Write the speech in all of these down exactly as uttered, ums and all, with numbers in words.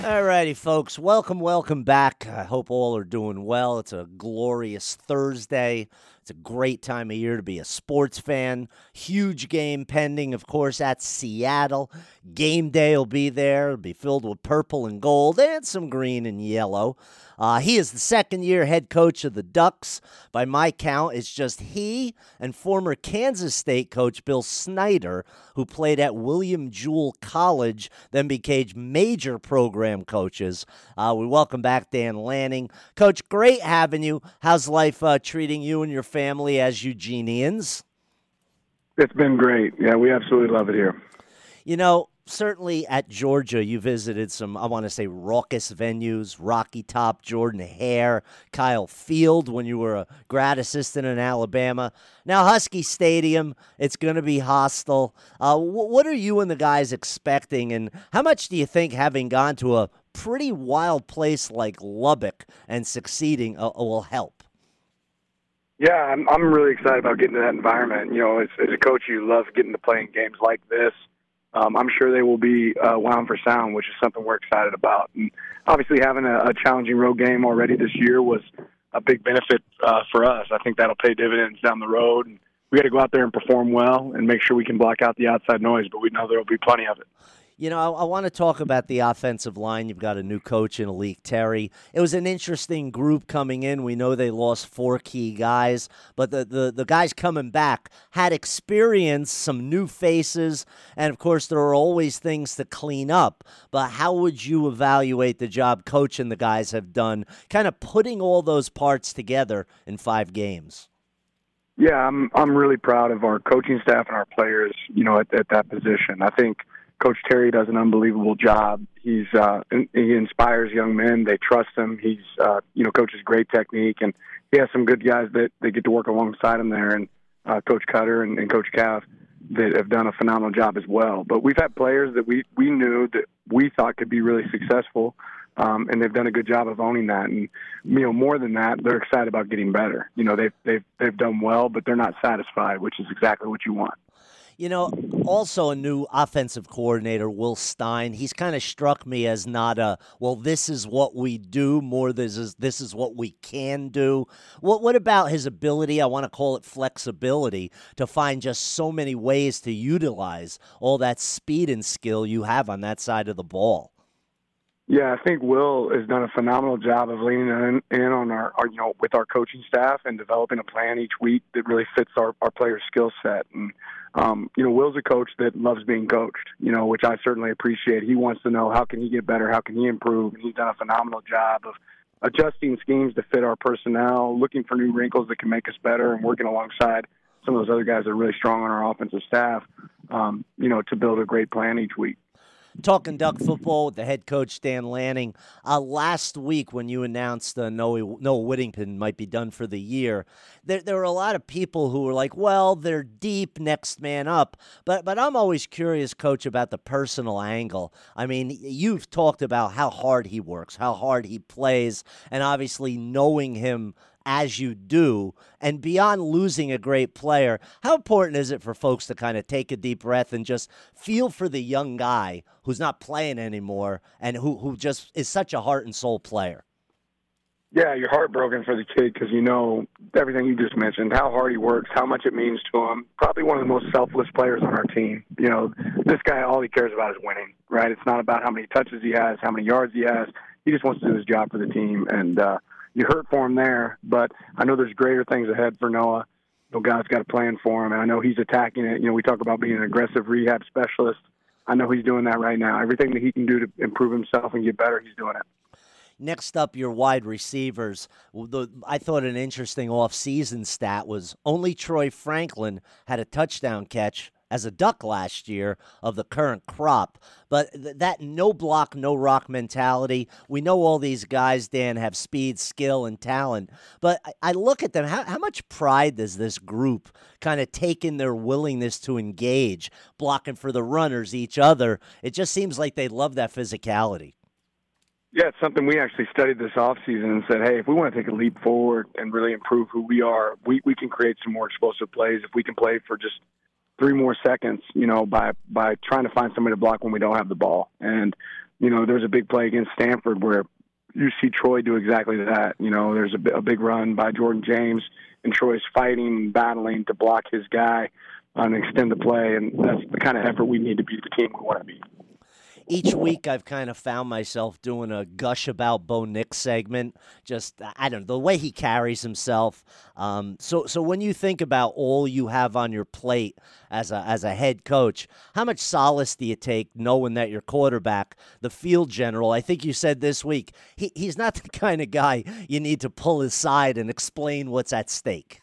All righty, folks. Welcome, welcome back. I hope all are doing well. It's a glorious Thursday. It's a great time of year to be a sports fan. Huge game pending, of course, at Seattle. Game day will be there. It'll be filled with purple and gold and some green and yellow. Uh, he is the second-year head coach of the Ducks. By my count, it's just he and former Kansas State coach Bill Snyder, who played at William Jewell College, then became major program coaches. Uh, we welcome back Dan Lanning. Coach, great having you. How's life uh, treating you and your family as Eugenians? It's been great. Yeah, we absolutely love it here. You know, certainly at Georgia, you visited some, I want to say, raucous venues, Rocky Top, Jordan Hare, Kyle Field when you were a grad assistant in Alabama. Now, Husky Stadium, it's going to be hostile. Uh, wh- what are you and the guys expecting, and how much do you think having gone to a pretty wild place like Lubbock and succeeding uh, will help? Yeah, I'm, I'm really excited about getting to that environment. You know, as, as a coach, you love getting to play in games like this. Um, I'm sure they will be uh, wound for sound, which is something we're excited about. And obviously having a, a challenging road game already this year was a big benefit uh, for us. I think that'll pay dividends down the road. And we got to go out there and perform well and make sure we can block out the outside noise, but we know there will be plenty of it. You know, I, I want to talk about the offensive line. You've got a new coach in Alik Terry. It was an interesting group coming in. We know they lost four key guys, but the, the, the guys coming back had experience, some new faces, and, of course, there are always things to clean up. But how would you evaluate the job Coach and the guys have done, kind of putting all those parts together in five games? Yeah, I'm I'm really proud of our coaching staff and our players, you know, at, at that position. I think Coach Terry does an unbelievable job. He's uh, he inspires young men. They trust him. He's uh, you know coaches great technique, and he has some good guys that they get to work alongside him there. And uh, Coach Cutter and, and Coach Cav that have done a phenomenal job as well. But we've had players that we we knew that we thought could be really successful, um, and they've done a good job of owning that. And you know more than that, they're excited about getting better. You know they've they've they've done well, but they're not satisfied, which is exactly what you want. You know, also a new offensive coordinator, Will Stein. He's kind of struck me as not a, well, this is what we do, more this is this is what we can do. What what about his ability, I want to call it flexibility, to find just so many ways to utilize all that speed and skill you have on that side of the ball? Yeah, I think Will has done a phenomenal job of leaning in, in on our, our, you know, with our coaching staff and developing a plan each week that really fits our, our players' skill set. And, um, you know, Will's a coach that loves being coached, you know, which I certainly appreciate. He wants to know how can he get better, how can he improve, and he's done a phenomenal job of adjusting schemes to fit our personnel, looking for new wrinkles that can make us better, and working alongside some of those other guys that are really strong on our offensive staff, um, you know, to build a great plan each week. Talking Duck football with the head coach, Dan Lanning. Uh, last week when you announced uh, Noah, Noah Whittington might be done for the year, there, there were a lot of people who were like, well, they're deep, next man up. But but I'm always curious, Coach, about the personal angle. I mean, you've talked about how hard he works, how hard he plays, and obviously knowing him as you do, and beyond losing a great player, how important is it for folks to kind of take a deep breath and just feel for the young guy who's not playing anymore and who, who just is such a heart and soul player? Yeah, you're heartbroken for the kid because you know everything you just mentioned, how hard he works, how much it means to him. Probably one of the most selfless players on our team. You know, this guy, all he cares about is winning, right? It's not about how many touches he has, how many yards he has. He just wants to do his job for the team, and uh, you hurt for him there, but I know there's greater things ahead for Noah. You know, God's got a plan for him, and I know he's attacking it. You know, we talk about being an aggressive rehab specialist. I know he's doing that right now. Everything that he can do to improve himself and get better, he's doing it. Next up, your wide receivers. The, I thought an interesting off-season stat was only Troy Franklin had a touchdown catch as a Duck last year of the current crop. But th- that no-block, no-rock mentality, we know all these guys, Dan, have speed, skill, and talent. But I, I look at them, how, how much pride does this group kind of take in their willingness to engage, blocking for the runners, each other? It just seems like they love that physicality. Yeah, it's something we actually studied this offseason and said, hey, if we want to take a leap forward and really improve who we are, we, we can create some more explosive plays if we can play for just three more seconds, you know, by by trying to find somebody to block when we don't have the ball. And you know, there's a big play against Stanford where you see Troy do exactly that. You know, there's a, a big run by Jordan James, and Troy's fighting and battling to block his guy and extend the play, and that's the kind of effort we need to be the team we want to be. Each week I've kind of found myself doing a gush about Bo Nix segment. Just, I don't know, the way he carries himself. Um, so so when you think about all you have on your plate as a as a head coach, how much solace do you take knowing that your quarterback, the field general, I think you said this week, he, he's not the kind of guy you need to pull aside and explain what's at stake?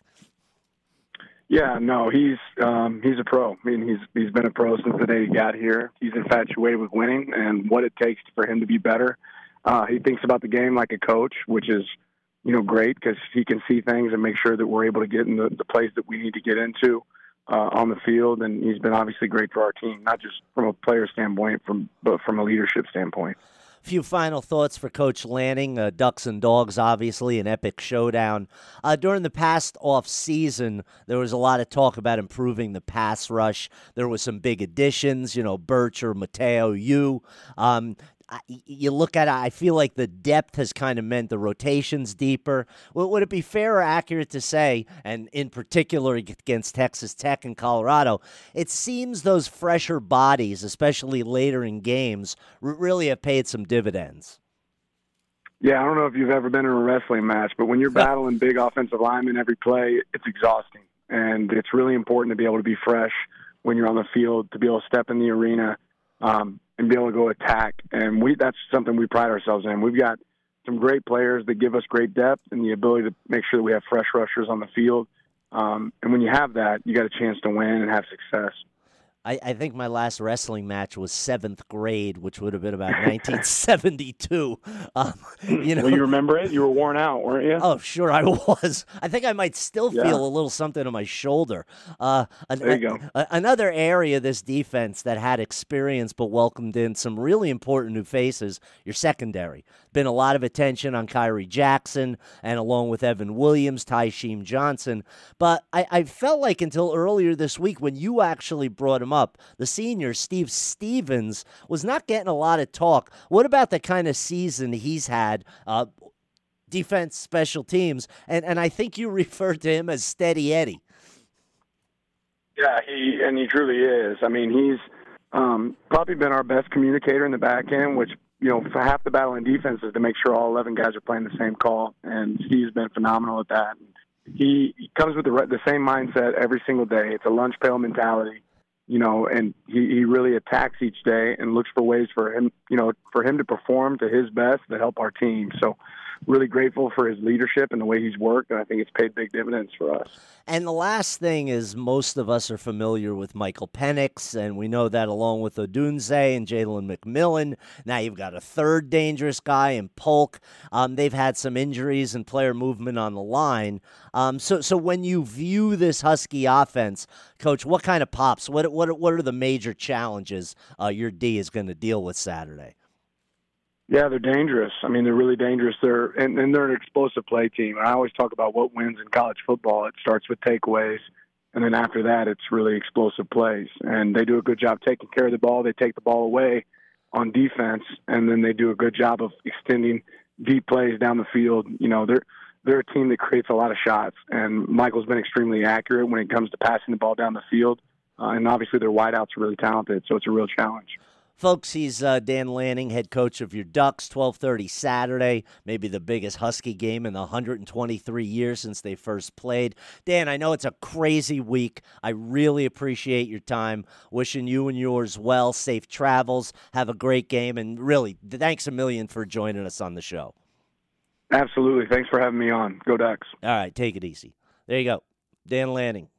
Yeah, no, he's um, he's a pro. I mean, he's he's been a pro since the day he got here. He's infatuated with winning and what it takes for him to be better. Uh, he thinks about the game like a coach, which is, you know, great because he can see things and make sure that we're able to get in the, the place that we need to get into uh, on the field. And he's been obviously great for our team, not just from a player standpoint, from but from a leadership standpoint. Few final thoughts for Coach Lanning. Uh, Ducks and Dogs, obviously, an epic showdown. Uh, during the past off season, there was a lot of talk about improving the pass rush. There was some big additions, you know, Birch or Mateo Yu. Um, I, you look at it, I feel like the depth has kind of meant the rotation's deeper. Well, would it be fair or accurate to say, and in particular against Texas Tech and Colorado, it seems those fresher bodies, especially later in games, really have paid some dividends? Yeah, I don't know if you've ever been in a wrestling match, but when you're battling big offensive linemen every play, it's exhausting. And it's really important to be able to be fresh when you're on the field, to be able to step in the arena, um, and be able to go attack. And we that's something we pride ourselves in. We've got some great players that give us great depth and the ability to make sure that we have fresh rushers on the field. Um, and when you have that, you got a chance to win and have success. I, I think my last wrestling match was seventh grade, which would have been about nineteen seventy-two. Um, you know, well, you remember it? You were worn out, weren't you? Oh, sure, I was. I think I might still yeah. feel a little something on my shoulder. Uh, an, there you go. A, another area of this defense that had experience but welcomed in some really important new faces, your secondary. Been a lot of attention on Kyrie Jackson and along with Evan Williams, Tysheem Johnson. But I, I felt like until earlier this week when you actually brought him up, the senior, Steve Stevens, was not getting a lot of talk. What about the kind of season he's had, uh, defense, special teams? And and I think you referred to him as Steady Eddie. Yeah, he and he truly is. I mean, he's um, probably been our best communicator in the back end, which, you know, for half the battle in defense is to make sure all eleven guys are playing the same call, and Steve's been phenomenal at that. He, he comes with the, the same mindset every single day. It's a lunch pail mentality. You know, and he, he really attacks each day and looks for ways for him, you know, for him to perform to his best to help our team. So really grateful for his leadership and the way he's worked, and I think it's paid big dividends for us. And the last thing is most of us are familiar with Michael Penix, and we know that along with Odunze and Jalen McMillan. Now you've got a third dangerous guy in Polk. Um, they've had some injuries and player movement on the line. Um, so, so when you view this Husky offense, Coach, what kind of pops? What what what are the major challenges uh, your D is going to deal with Saturday? Yeah, they're dangerous. I mean, they're really dangerous. They're and, and they're an explosive play team. I always talk about what wins in college football. It starts with takeaways, and then after that, it's really explosive plays. And they do a good job taking care of the ball. They take the ball away on defense, and then they do a good job of extending deep plays down the field. You know, they're they're a team that creates a lot of shots, and Michael's been extremely accurate when it comes to passing the ball down the field. Uh, and obviously, their wideouts are really talented, so it's a real challenge. Folks, he's uh, Dan Lanning, head coach of your Ducks, twelve thirty Saturday, maybe the biggest Husky game in the one hundred twenty-three years since they first played. Dan, I know it's a crazy week. I really appreciate your time. Wishing you and yours well, safe travels, have a great game, and really, thanks a million for joining us on the show. Absolutely. Thanks for having me on. Go Ducks. All right, take it easy. There you go. Dan Lanning.